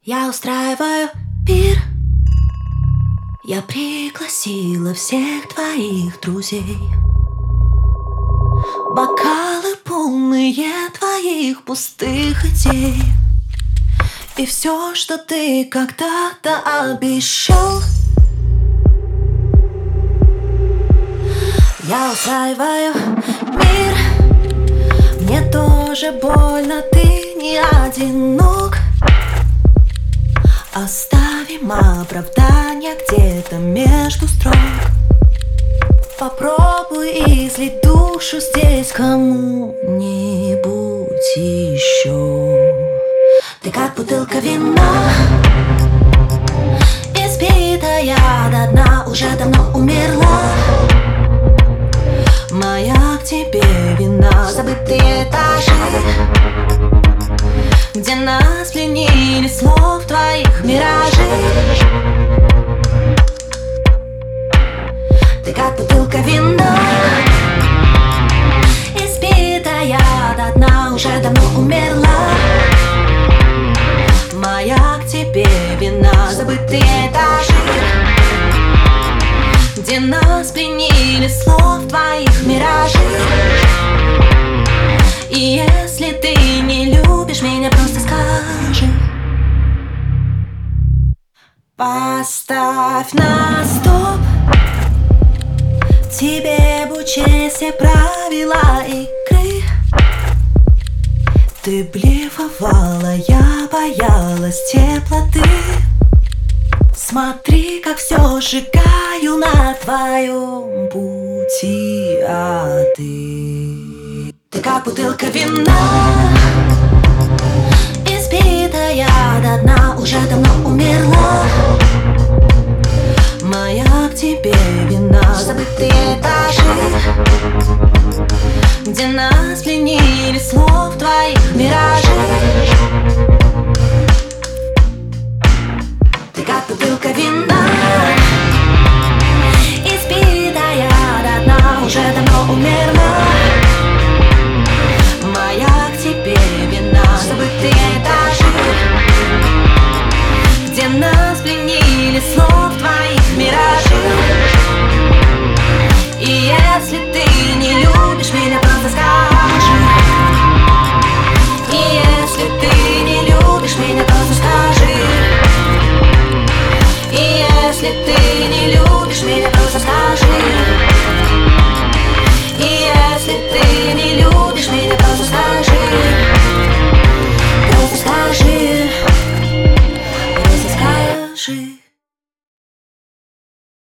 Я устраиваю пир. Я пригласила всех твоих друзей. Бокалы полные твоих пустых идей. И все, что ты когда-то обещал, я устраиваю мир. Мне тоже больно, ты не одинок. Оставим оправдания где-то между строк. Попробуй излить душу здесь кому-нибудь еще. Ты как бутылка вина, избитая до дна, уже давно умерла. Моя к тебе вина, забытые этажи, где нас пленили слов твоих миражи. Ты как бутылка вина, избитая до дна, уже давно умерла. Моя к тебе вина, забытые этажи, где нас пленили слов твоих миражи. И если ты не любишь меня, просто скажи. Поставь на стоп. Тебе бы учесть все правила игры. Ты блефовала, я боялась теплоты. Смотри, как все сжигаю на твоем пути, а ты как бутылка вина, избитая до дна, уже давно умерла. Моя к тебе вина, забытые этажи, где нас пленили слов твоих миражи. Ты как бутылка вина, избитая до дна, уже давно умерла. Моя к тебе вина, забытые этажи, где нас пленили слов твоих миражи. И если ты не любишь меня, просто скажи. И если ты не любишь меня, просто скажи. И если ты не любишь меня, просто скажи. И если ты не любишь меня, просто скажи. Просто скажи. Просто скажи.